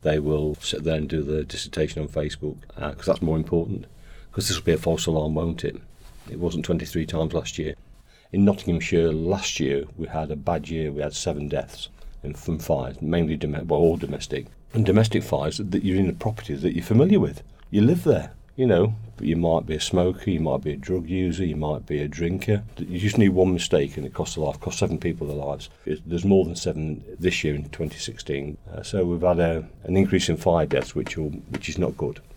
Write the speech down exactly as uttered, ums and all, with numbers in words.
they will sit there and do the dissertation on Facebook, because uh, that's more important. Because this will be a false alarm, won't it? It wasn't twenty-three times last year. In Nottinghamshire last year, we had a bad year. We had seven deaths in, from fires, mainly dom- well, all domestic. And domestic fires, that you're in a property that you're familiar with. You live there, you know. But you might be a smoker, you might be a drug user, you might be a drinker. You just need one mistake and it costs a life, costs seven people their lives. It, there's more than seven this year in twenty sixteen. Uh, so we've had a, an increase in fire deaths, which will, which is not good.